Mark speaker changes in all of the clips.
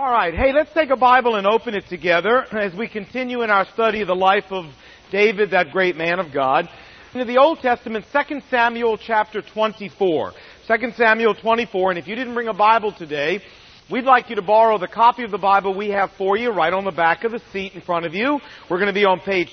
Speaker 1: All right. Hey, let's take a Bible and open it together as we continue in our study of the life of David, that great man of God. Into the Old Testament, 2 Samuel chapter 24. 2 Samuel 24, and if you didn't bring a Bible today, we'd like you to borrow the copy of the Bible we have for you right on the back of the seat in front of you. We're going to be on page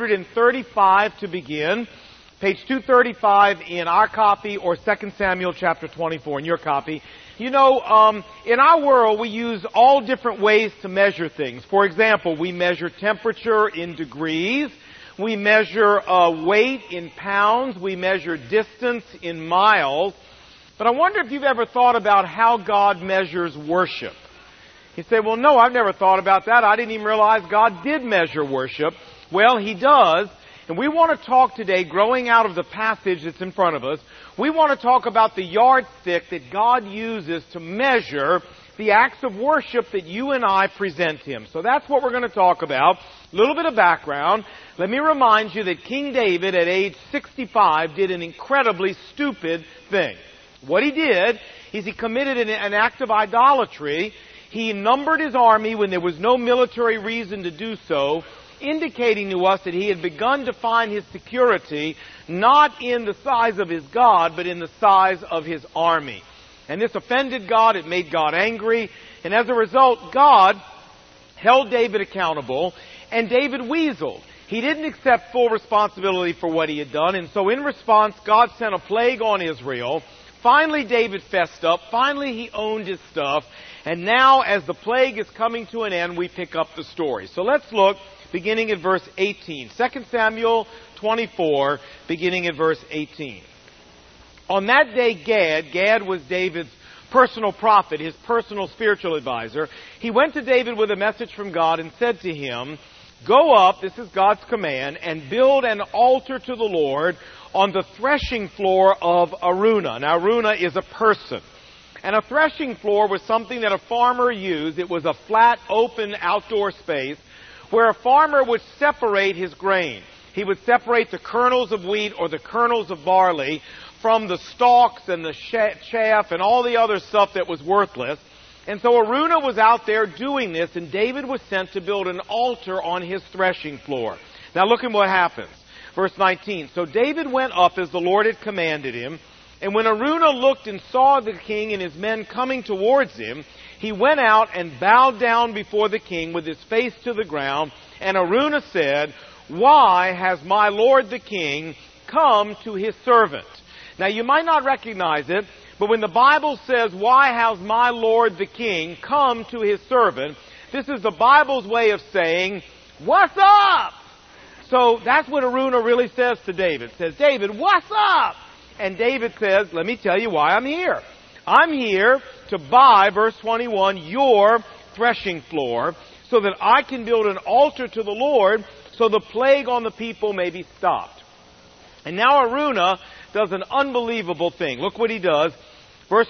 Speaker 1: 235 to begin. Page 235 in our copy, or 2 Samuel chapter 24 in your copy. You know, in our world, we use all different ways to measure things. For example, we measure temperature in degrees. We measure weight in pounds. We measure distance in miles. But I wonder if you've ever thought about how God measures worship. You say, well, no, I've never thought about that. I didn't even realize God did measure worship. Well, He does. And we want to talk today, growing out of the passage that's in front of us, we want to talk about the yardstick that God uses to measure the acts of worship that you and I present Him. So that's what we're going to talk about. A little bit of background. Let me remind you that King David, at age 65, did an incredibly stupid thing. What he did is he committed an act of idolatry. He numbered his army when there was no military reason to do so, indicating to us that he had begun to find his security not in the size of his God, but in the size of his army. And this offended God. It made God angry. And as a result, God held David accountable, and David weaseled. He didn't accept full responsibility for what he had done, and so in response, God sent a plague on Israel. Finally, David fessed up. Finally, he owned his stuff. And now, as the plague is coming to an end, we pick up the story. So let's look, beginning at verse 18. 2 Samuel 24, beginning at verse 18. On that day, Gad was David's personal prophet, his personal spiritual advisor. He went to David with a message from God and said to him, "Go up," this is God's command, "and build an altar to the Lord on the threshing floor of Araunah." Now, Araunah is a person. And a threshing floor was something that a farmer used. It was a flat, open, outdoor space where a farmer would separate his grain. He would separate the kernels of wheat or the kernels of barley from the stalks and the chaff and all the other stuff that was worthless. And so Araunah was out there doing this, and David was sent to build an altar on his threshing floor. Now look at what happens. Verse 19. So David went up as the Lord had commanded him, and when Araunah looked and saw the king and his men coming towards him, he went out and bowed down before the king with his face to the ground. And Araunah said, "Why has my lord the king come to his servant?" Now you might not recognize it, but when the Bible says, "Why has my lord the king come to his servant?" this is the Bible's way of saying, "What's up?" So that's what Araunah really says to David. Says, "David, what's up?" And David says, "Let me tell you why I'm here. I'm here to buy," verse 21, "your threshing floor so that I can build an altar to the Lord so the plague on the people may be stopped." And now Araunah does an unbelievable thing. Look what he does. Verse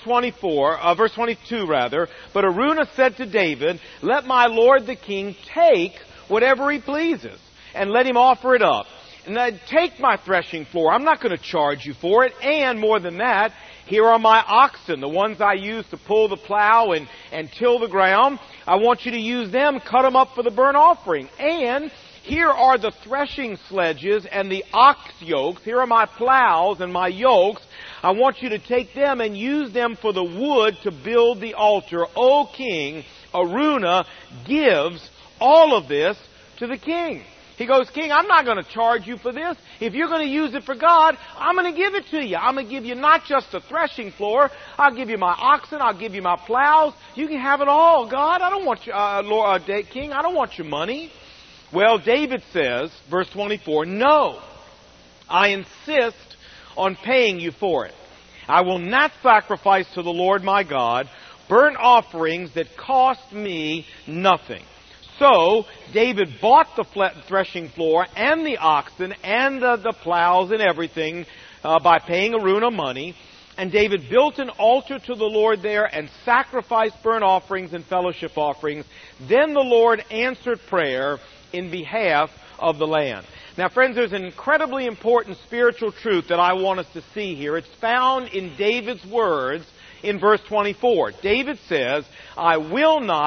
Speaker 1: 22 rather. "But Araunah said to David, 'Let my lord the king take whatever he pleases, and let him offer it up. And take my threshing floor. I'm not going to charge you for it. And more than that, here are my oxen, the ones I use to pull the plow and till the ground. I want you to use them, cut them up for the burnt offering. And here are the threshing sledges and the ox yokes. Here are my plows and my yokes. I want you to take them and use them for the wood to build the altar. O king,' Araunah gives all of this to the king. He goes, "King, I'm not going to charge you for this. If you're going to use it for God, I'm going to give it to you. I'm going to give you not just a threshing floor. I'll give you my oxen. I'll give you my plows. You can have it all, God. I don't want you, King, I don't want your money." Well, David says, verse 24, "No, I insist on paying you for it. I will not sacrifice to the Lord my God burnt offerings that cost me nothing." So David bought the threshing floor and the oxen and the plows and everything by paying Araunah money. And David built an altar to the Lord there and sacrificed burnt offerings and fellowship offerings. Then the Lord answered prayer in behalf of the land. Now, friends, there's an incredibly important spiritual truth that I want us to see here. It's found in David's words in verse 24. David says, "I will not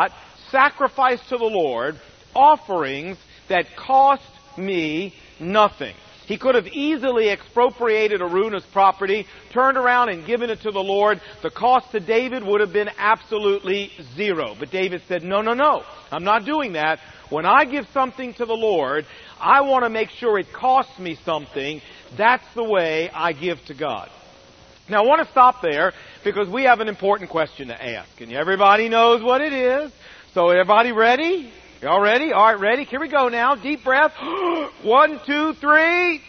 Speaker 1: sacrifice to the Lord offerings that cost me nothing. He could have easily expropriated Araunah's property, turned around and given it to the Lord. The cost to David would have been absolutely zero. But David said, no, I'm not doing that. When I give something to the Lord, I want to make sure it costs me something. That's the way I give to God. Now I want to stop there because we have an important question to ask. And everybody knows what it is. So everybody ready? Y'all ready? All right, ready? Here we go now. Deep breath. 1, 2, 3.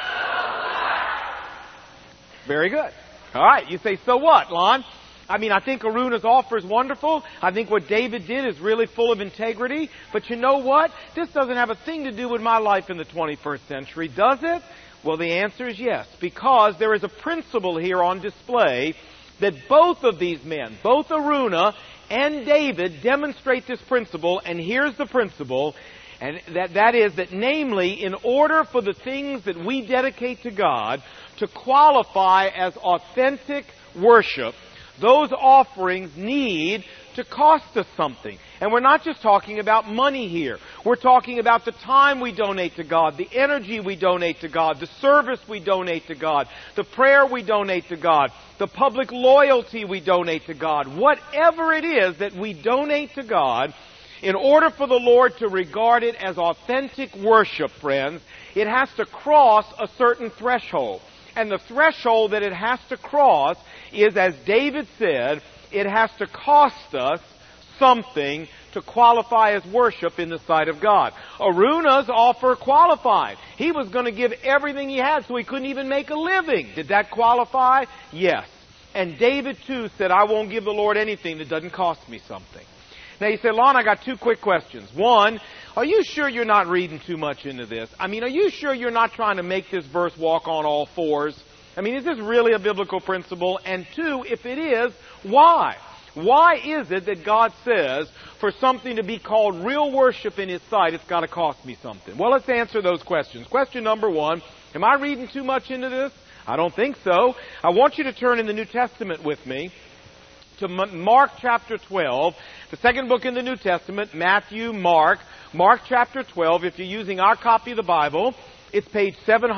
Speaker 1: Very good. All right, you say, so what, Lon? I think Araunah's offer is wonderful. I think what David did is really full of integrity. But you know what? This doesn't have a thing to do with my life in the 21st century, does it? Well, the answer is yes, because there is a principle here on display that both of these men, both Araunah and David, demonstrate this principle. And here's the principle, and that is that namely, in order for the things that we dedicate to God to qualify as authentic worship, those offerings need to cost us something. And we're not just talking about money here. We're talking about the time we donate to God, the energy we donate to God, the service we donate to God, the prayer we donate to God, the public loyalty we donate to God. Whatever it is that we donate to God, in order for the Lord to regard it as authentic worship, friends, it has to cross a certain threshold. And the threshold that it has to cross is, as David said, it has to cost us something to qualify as worship in the sight of God. Araunah's offer qualified. He was going to give everything he had, so he couldn't even make a living. Did that qualify? Yes. And David, too, said, I won't give the Lord anything that doesn't cost me something. Now, you say, Lon, I got 2 quick questions. One, are you sure you're not reading too much into this? Are you sure you're not trying to make this verse walk on all fours? Is this really a biblical principle? And 2, if it is, why? Why is it that God says for something to be called real worship in His sight, it's got to cost me something? Well, let's answer those questions. Question number 1, am I reading too much into this? I don't think so. I want you to turn in the New Testament with me to Mark chapter 12, the second book in the New Testament, Matthew, Mark chapter 12. If you're using our copy of the Bible, it's page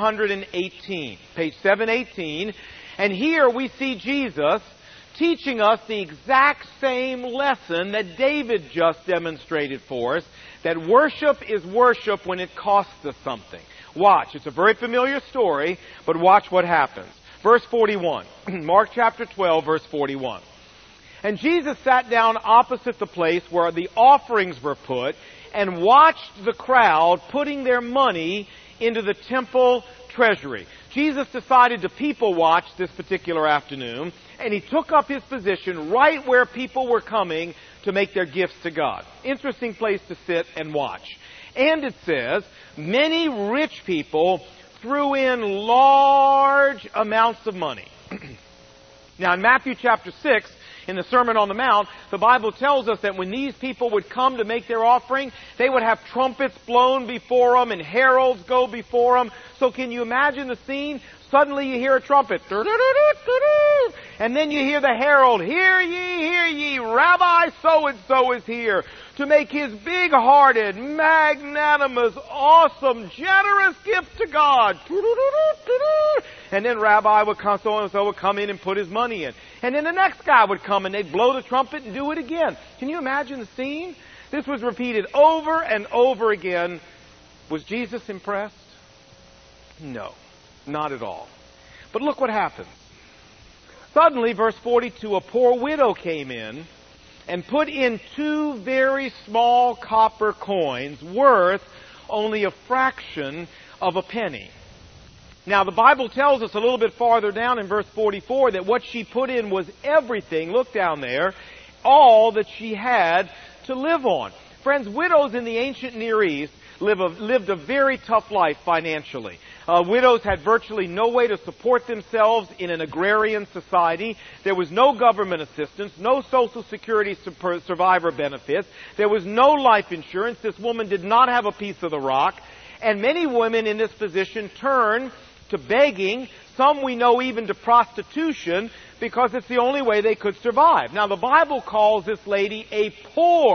Speaker 1: 718. Page 718. And here we see Jesus teaching us the exact same lesson that David just demonstrated for us, that worship is worship when it costs us something. Watch. It's a very familiar story, but watch what happens. Verse 41. Mark chapter 12, verse 41. And Jesus sat down opposite the place where the offerings were put and watched the crowd putting their money into the temple treasury. Jesus decided to people watch this particular afternoon, and He took up His position right where people were coming to make their gifts to God. Interesting place to sit and watch. And it says, many rich people threw in large amounts of money. Now in Matthew chapter 6, in the Sermon on the Mount, the Bible tells us that when these people would come to make their offering, they would have trumpets blown before them and heralds go before them. So can you imagine the scene? Suddenly you hear a trumpet. And then you hear the herald, hear ye, Rabbi so-and-so is here to make his big-hearted, magnanimous, awesome, generous gift to God. And then Rabbi would come, so-and-so would come in and put his money in. And then the next guy would come and they'd blow the trumpet and do it again. Can you imagine the scene? This was repeated over and over again. Was Jesus impressed? No, not at all. But look what happens. Suddenly, verse 42, a poor widow came in and put in 2 very small copper coins worth only a fraction of a penny. Now, the Bible tells us a little bit farther down in verse 44 that what she put in was everything, look down there, all that she had to live on. Friends, widows in the ancient Near East lived a very tough life financially. Widows had virtually no way to support themselves in an agrarian society. There was no government assistance, no Social Security survivor benefits. There was no life insurance. This woman did not have a piece of the rock. And many women in this position turn to begging. Some we know even to prostitution because it's the only way they could survive. Now the Bible calls this lady a poor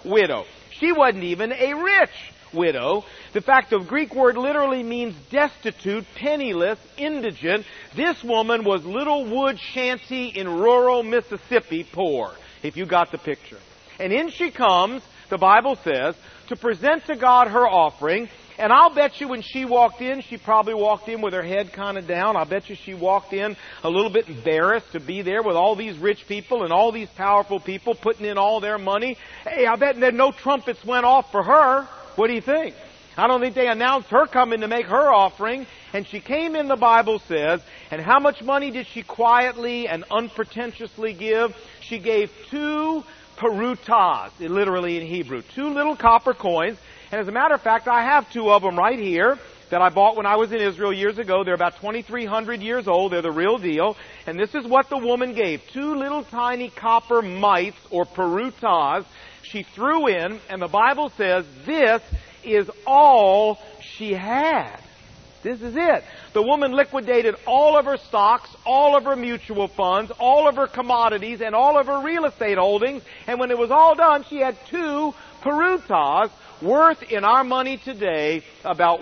Speaker 1: widow. She wasn't even a rich widow. The fact, the Greek word literally means destitute, penniless, indigent. This woman was little wood shanty in rural Mississippi poor, if you got the picture. And in she comes, the Bible says, to present to God her offering. And I'll bet you when she walked in, she probably walked in with her head kind of down. I'll bet you she walked in a little bit embarrassed to be there with all these rich people and all these powerful people putting in all their money. Hey, I bet that no trumpets went off for her. What do you think? I don't think they announced her coming to make her offering. And she came in, the Bible says, and how much money did she quietly and unpretentiously give? She gave 2 perutas, literally in Hebrew, 2 little copper coins. And as a matter of fact, I have 2 of them right here that I bought when I was in Israel years ago. They're about 2,300 years old. They're the real deal. And this is what the woman gave. 2 little tiny copper mites or perutas she threw in, and the Bible says this is all she had. This is it. The woman liquidated all of her stocks, all of her mutual funds, all of her commodities, and all of her real estate holdings. And when it was all done, she had 2 perutas, worth in our money today about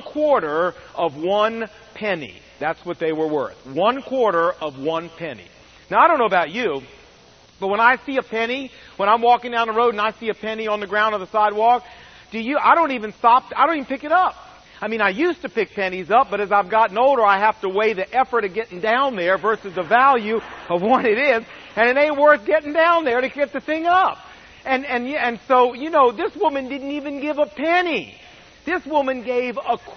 Speaker 1: 1/4 of 1 penny. That's what they were worth. 1/4 of 1 penny. Now, I don't know about you, but when I see a penny, when I'm walking down the road and I see a penny on the ground or the sidewalk, I don't even stop, I don't even pick it up. I mean, I used to pick pennies up, but as I've gotten older, I have to weigh the effort of getting down there versus the value of what it is, and it ain't worth getting down there to get the thing up. And so, you know, this woman didn't even give a penny. This woman gave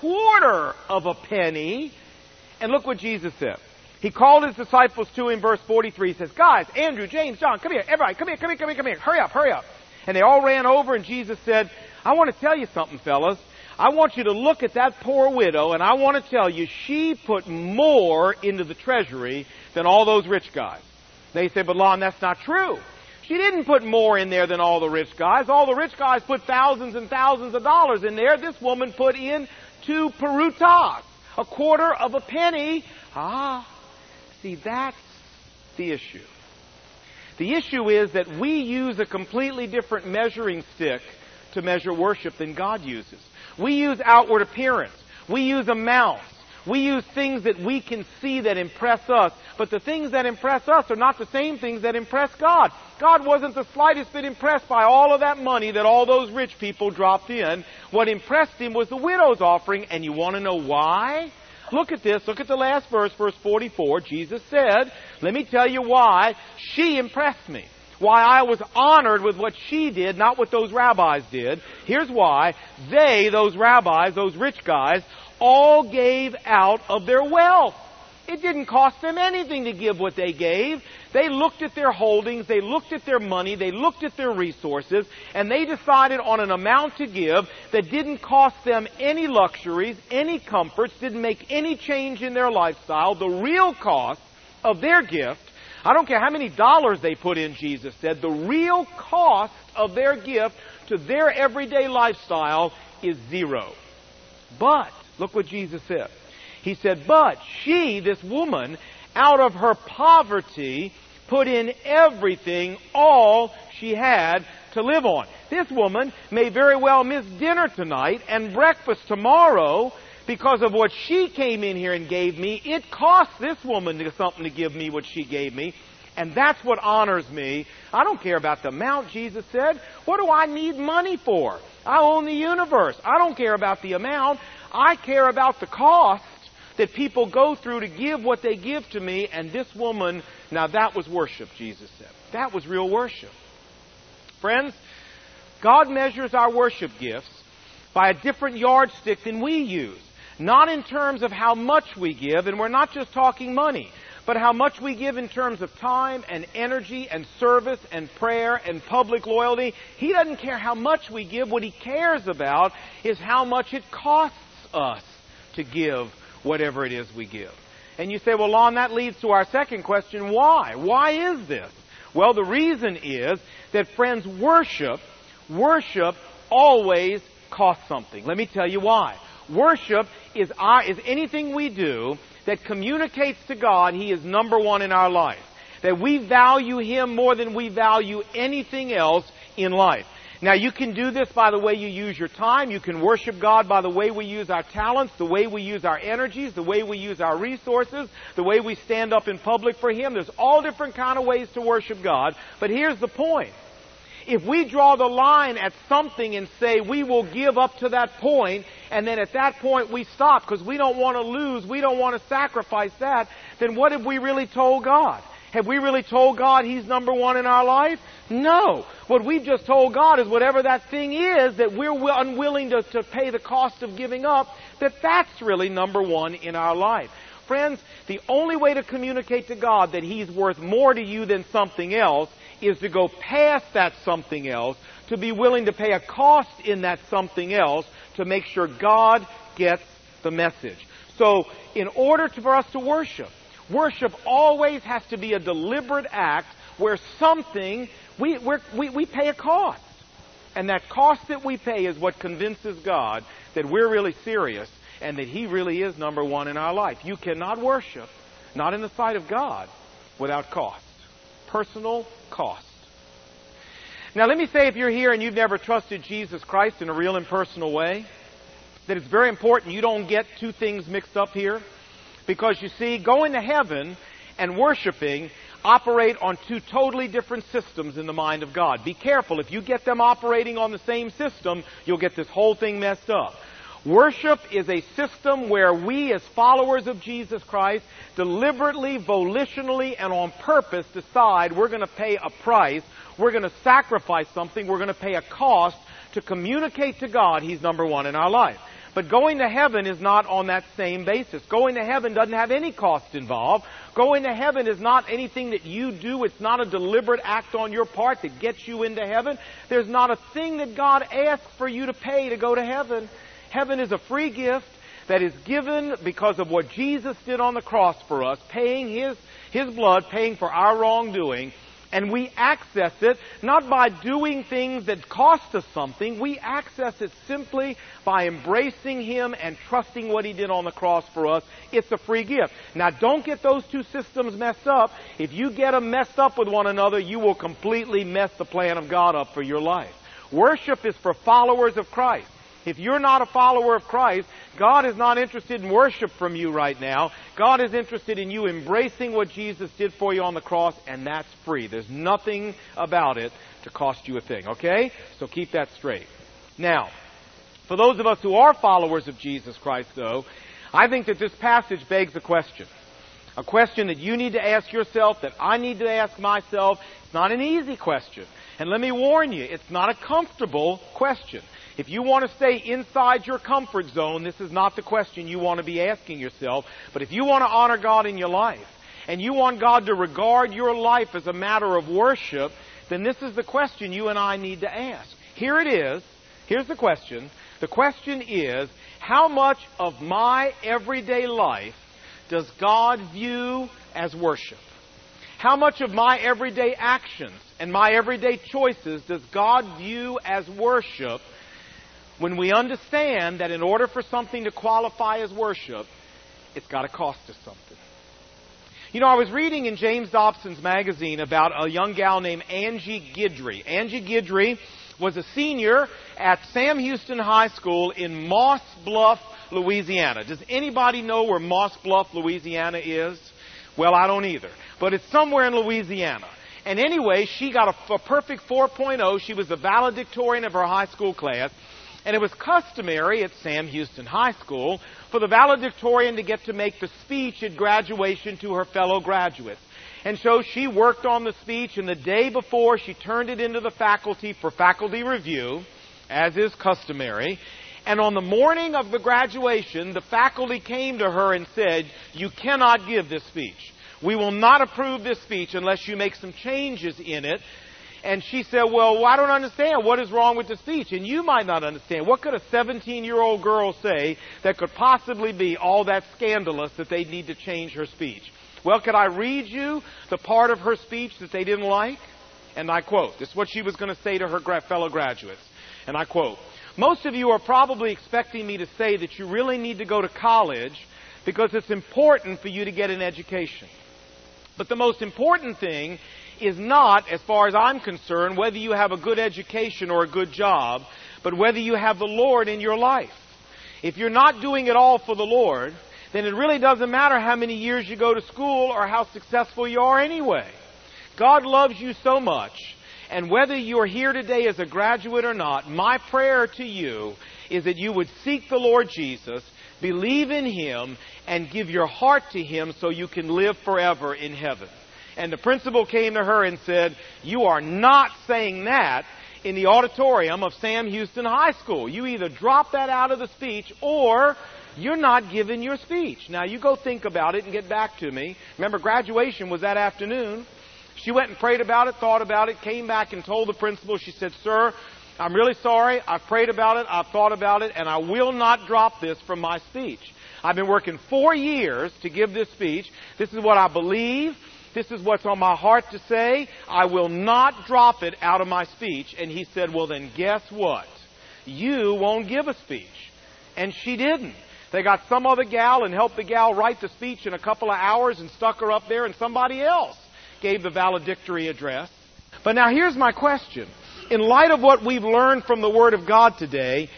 Speaker 1: 1/4 of a penny. And look what Jesus said. He called his disciples to him, verse 43. He says, guys, Andrew, James, John, come here. Everybody, come here. Hurry up. And they all ran over, and Jesus said, I want to tell you something, fellas. I want you to look at that poor widow, and I want to tell you, she put more into the treasury than all those rich guys. They say, but Lon, that's not true. She didn't put more in there than all the rich guys. All the rich guys put thousands and thousands of dollars in there. This woman put in 2 perutas, 1/4 of a penny. See, that's the issue. The issue is that we use a completely different measuring stick to measure worship than God uses. We use outward appearance. We use amounts. We use things that we can see that impress us. But the things that impress us are not the same things that impress God. God wasn't the slightest bit impressed by all of that money that all those rich people dropped in. What impressed him was the widow's offering. And you want to know why? Look at this. Look at the last verse, verse 44. Jesus said, let me tell you why she impressed me. Why I was honored with what she did, not what those rabbis did. Here's why. They, those rabbis, those rich guys, all gave out of their wealth. It didn't cost them anything to give what they gave. They looked at their holdings, they looked at their money, they looked at their resources, and they decided on an amount to give that didn't cost them any luxuries, any comforts, didn't make any change in their lifestyle. The real cost of their gift, I don't care how many dollars they put in, Jesus said, the real cost of their gift to their everyday lifestyle is 0. But, look what Jesus said. He said, but she, this woman, out of her poverty, put in everything, all she had to live on. This woman may very well miss dinner tonight and breakfast tomorrow because of what she came in here and gave me. It cost this woman something to give me what she gave me. And that's what honors me. I don't care about the amount, Jesus said. What do I need money for? I own the universe. I don't care about the amount. I care about the cost that people go through to give what they give to me. And this woman, now that was worship, Jesus said. That was real worship. Friends, God measures our worship gifts by a different yardstick than we use. Not in terms of how much we give, and we're not just talking money, but how much we give in terms of time and energy and service and prayer and public loyalty. He doesn't care how much we give. What He cares about is how much it costs us to give whatever it is we give. And you say, well, Lon, that leads to our second question. Why? Why is this? Well, the reason is that, friends, worship always costs something. Let me tell you why. Worship is anything we do that communicates to God He is number one in our life. That we value Him more than we value anything else in life. Now, you can do this by the way you use your time. You can worship God by the way we use our talents, the way we use our energies, the way we use our resources, the way we stand up in public for Him. There's all different kind of ways to worship God. But here's the point. If we draw the line at something and say we will give up to that point, and then at that point we stop because we don't want to lose, we don't want to sacrifice that, then what have we really told God? Have we really told God He's number one in our life? No. What we've just told God is whatever that thing is that we're unwilling to pay the cost of giving up, that's really number one in our life. Friends, the only way to communicate to God that He's worth more to you than something else is to go past that something else, to be willing to pay a cost in that something else to make sure God gets the message. So, in order for us to worship always has to be a deliberate act where something, we pay a cost. And that cost that we pay is what convinces God that we're really serious and that He really is number one in our life. You cannot worship, not in the sight of God, without cost. Personal cost. Now let me say, if you're here and you've never trusted Jesus Christ in a real and personal way, that it's very important you don't get two things mixed up here. Because you see, going to heaven and worshiping operate on two totally different systems in the mind of God. Be careful. If you get them operating on the same system, you'll get this whole thing messed up. Worship is a system where we, as followers of Jesus Christ, deliberately, volitionally, and on purpose decide we're going to pay a price, we're going to sacrifice something, we're going to pay a cost to communicate to God He's number one in our life. But going to heaven is not on that same basis. Going to heaven doesn't have any cost involved. Going to heaven is not anything that you do. It's not a deliberate act on your part that gets you into heaven. There's not a thing that God asks for you to pay to go to heaven. Heaven is a free gift that is given because of what Jesus did on the cross for us, paying His blood, paying for our wrongdoing. And we access it not by doing things that cost us something. We access it simply by embracing Him and trusting what He did on the cross for us. It's a free gift. Now, don't get those two systems messed up. If you get them messed up with one another, you will completely mess the plan of God up for your life. Worship is for followers of Christ. If you're not a follower of Christ, God is not interested in worship from you right now. God is interested in you embracing what Jesus did for you on the cross, and that's free. There's nothing about it to cost you a thing, okay? So keep that straight. Now, for those of us who are followers of Jesus Christ, though, I think that this passage begs a question. A question that you need to ask yourself, that I need to ask myself. It's not an easy question. And let me warn you, it's not a comfortable question. If you want to stay inside your comfort zone, this is not the question you want to be asking yourself. But if you want to honor God in your life, and you want God to regard your life as a matter of worship, then this is the question you and I need to ask. Here it is. Here's the question. The question is, how much of my everyday life does God view as worship? How much of my everyday actions and my everyday choices does God view as worship? When we understand that in order for something to qualify as worship, it's got to cost us something. You know, I was reading in James Dobson's magazine about a young gal named Angie Guidry. Angie Guidry was a senior at Sam Houston High School in Moss Bluff, Louisiana. Does anybody know where Moss Bluff, Louisiana is? Well, I don't either. But it's somewhere in Louisiana. And anyway, she got a perfect 4.0. She was the valedictorian of her high school class. And it was customary at Sam Houston High School for the valedictorian to get to make the speech at graduation to her fellow graduates. And so she worked on the speech, and the day before she turned it into the faculty for faculty review, as is customary. And on the morning of the graduation, the faculty came to her and said, "You cannot give this speech. We will not approve this speech unless you make some changes in it." And she said, "Well, I don't understand. What is wrong with the speech?" And you might not understand. What could a 17-year-old girl say that could possibly be all that scandalous that they need to change her speech? Well, could I read you the part of her speech that they didn't like? And I quote, this is what she was going to say to her fellow graduates. And I quote, "Most of you are probably expecting me to say that you really need to go to college because it's important for you to get an education. But the most important thing is not, as far as I'm concerned, whether you have a good education or a good job, but whether you have the Lord in your life. If you're not doing it all for the Lord, then it really doesn't matter how many years you go to school or how successful you are anyway. God loves you so much, and whether you're here today as a graduate or not, my prayer to you is that you would seek the Lord Jesus, believe in Him, and give your heart to Him so you can live forever in heaven. And the principal came to her and said, "You are not saying that in the auditorium of Sam Houston High School. You either drop that out of the speech or you're not giving your speech." Now, you go think about it and get back to me. Remember, graduation was that afternoon. She went and prayed about it, thought about it, came back and told the principal. She said, "Sir, I'm really sorry. I've prayed about it, I've thought about it, and I will not drop this from my speech. I've been working 4 years to give this speech. This is what I believe. This is what's on my heart to say. I will not drop it out of my speech." And he said, "Well, then guess what? You won't give a speech." And she didn't. They got some other gal and helped the gal write the speech in a couple of hours and stuck her up there, and somebody else gave the valedictory address. But now here's my question. In light of what we've learned from the Word of God today,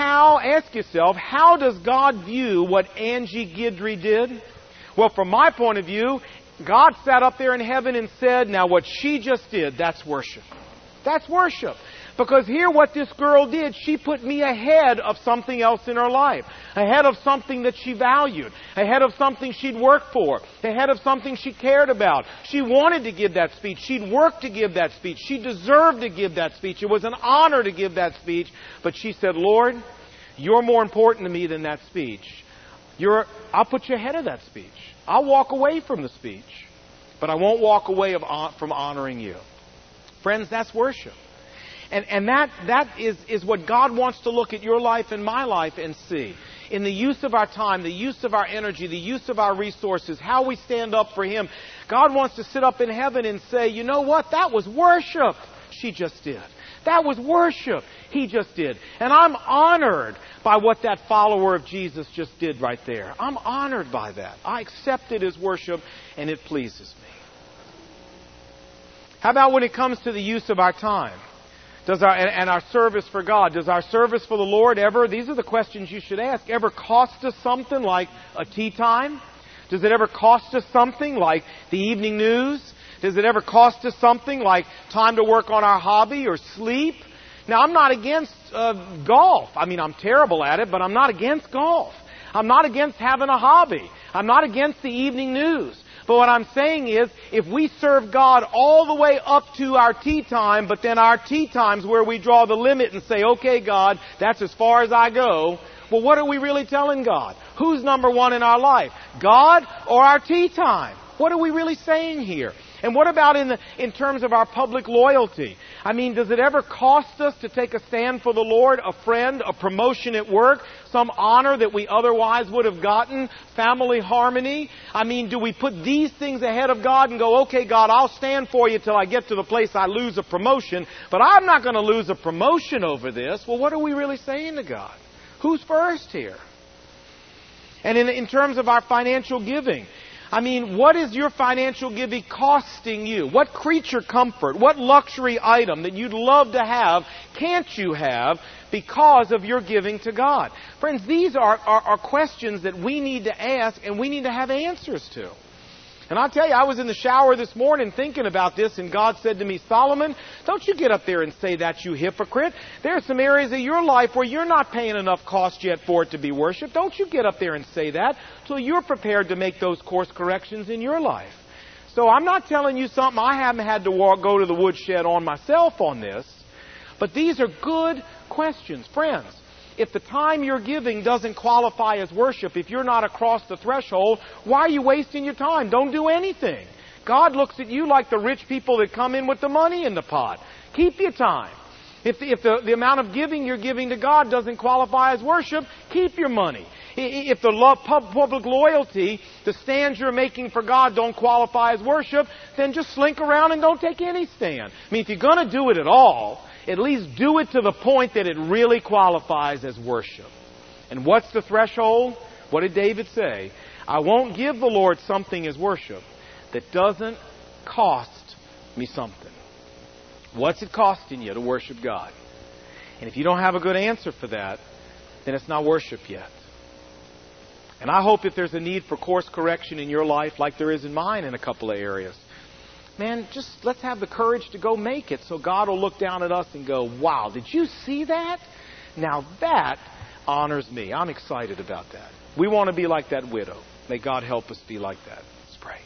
Speaker 1: ask yourself, how does God view what Angie Guidry did? Well, from my point of view, God sat up there in heaven and said, "Now what she just did, that's worship." That's worship. Because here what this girl did, she put me ahead of something else in her life. Ahead of something that she valued. Ahead of something she'd worked for. Ahead of something she cared about. She wanted to give that speech. She'd worked to give that speech. She deserved to give that speech. It was an honor to give that speech. But she said, "Lord, you're more important to me than that speech. I'll put you ahead of that speech. I'll walk away from the speech. But I won't walk away from honoring you." Friends, that's worship. And that is what God wants to look at your life and my life and see. In the use of our time, the use of our energy, the use of our resources, how we stand up for Him. God wants to sit up in heaven and say, "You know what? That was worship she just did. That was worship he just did." And I'm honored by what that follower of Jesus just did right there. I'm honored by that. I accept it as worship, and it pleases me. How about when it comes to the use of our time? And our service for God? Does our service for the Lord ever, these are the questions you should ask, ever cost us something like a tea time? Does it ever cost us something like the evening news? Does it ever cost us something like time to work on our hobby or sleep? Now, I'm not against golf. I mean, I'm terrible at it, but I'm not against golf. I'm not against having a hobby. I'm not against the evening news. But what I'm saying is, if we serve God all the way up to our tea time, but then our tea time's where we draw the limit and say, "Okay, God, that's as far as I go," well, what are we really telling God? Who's number one in our life? God or our tea time? What are we really saying here? And what about in terms of our public loyalty? I mean, does it ever cost us to take a stand for the Lord, a friend, a promotion at work, some honor that we otherwise would have gotten, family harmony? I mean, do we put these things ahead of God and go, "Okay, God, I'll stand for you till I get to the place I lose a promotion, but I'm not going to lose a promotion over this"? Well, what are we really saying to God? Who's first here? And in terms of our financial giving, I mean, what is your financial giving costing you? What creature comfort, what luxury item that you'd love to have can't you have because of your giving to God? Friends, these are questions that we need to ask and we need to have answers to. And I'll tell you, I was in the shower this morning thinking about this, and God said to me, "Solomon, don't you get up there and say that, you hypocrite. There are some areas of your life where you're not paying enough cost yet for it to be worshipped. Don't you get up there and say that till you're prepared to make those course corrections in your life." So I'm not telling you something I haven't had to go to the woodshed on myself on this. But these are good questions. Friends, if the time you're giving doesn't qualify as worship, if you're not across the threshold, why are you wasting your time? Don't do anything. God looks at you like the rich people that come in with the money in the pot. Keep your time. If the amount of giving you're giving to God doesn't qualify as worship, keep your money. If the public loyalty, the stands you're making for God don't qualify as worship, then just slink around and don't take any stand. I mean, if you're going to do it at all, at least do it to the point that it really qualifies as worship. And what's the threshold? What did David say? "I won't give the Lord something as worship that doesn't cost me something. What's it costing you to worship God? And if you don't have a good answer for that, then it's not worship yet. And I hope if there's a need for course correction in your life, like there is in mine in a couple of areas, man, just let's have the courage to go make it so God will look down at us and go, wow, did you see that? Now that honors me. I'm excited about that. We want to be like that widow. May God help us be like that. Let's pray.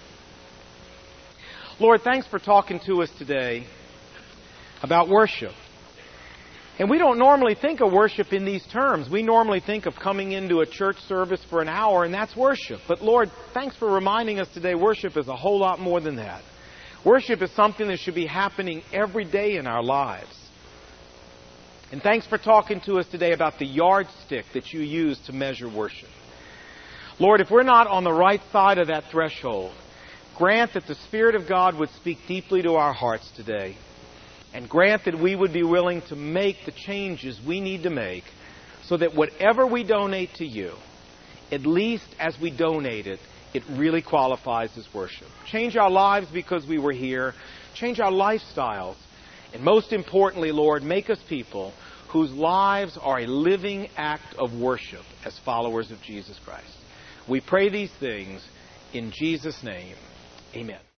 Speaker 1: Lord, thanks for talking to us today about worship. And we don't normally think of worship in these terms. We normally think of coming into a church service for an hour and that's worship. But Lord, thanks for reminding us today worship is a whole lot more than that. Worship is something that should be happening every day in our lives. And thanks for talking to us today about the yardstick that you use to measure worship. Lord, if we're not on the right side of that threshold, grant that the Spirit of God would speak deeply to our hearts today. And grant that we would be willing to make the changes we need to make so that whatever we donate to you, at least as we donate it, it really qualifies as worship. Change our lives because we were here. Change our lifestyles. And most importantly, Lord, make us people whose lives are a living act of worship as followers of Jesus Christ. We pray these things in Jesus' name. Amen.